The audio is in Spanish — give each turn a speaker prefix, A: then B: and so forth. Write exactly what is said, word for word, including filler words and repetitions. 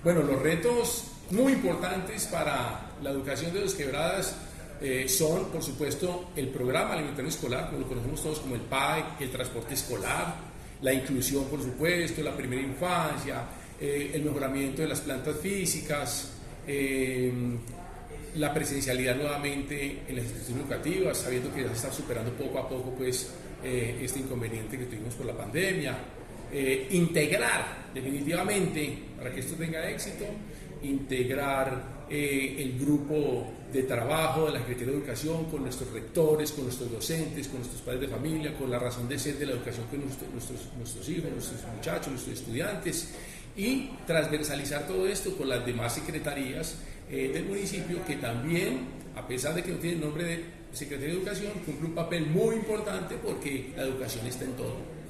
A: Bueno, los retos muy importantes para la educación de Dos Quebradas eh, son, por supuesto, el programa alimentario escolar, como lo conocemos todos como el P A E, el transporte escolar, la inclusión, por supuesto, la primera infancia, eh, el mejoramiento de las plantas físicas, eh, la presencialidad nuevamente en las instituciones educativas, sabiendo que ya se está superando poco a poco pues, eh, este inconveniente que tuvimos por la pandemia. Eh, integrar definitivamente, para que esto tenga éxito, integrar eh, el grupo de trabajo de la Secretaría de Educación con nuestros rectores, con nuestros docentes, con nuestros padres de familia, con la razón de ser de la educación con nuestro, nuestros, nuestros hijos, nuestros muchachos, nuestros estudiantes, y transversalizar todo esto con las demás secretarías eh, del municipio, que también, a pesar de que no tiene el nombre de Secretaría de Educación, cumple un papel muy importante porque la educación está en todo.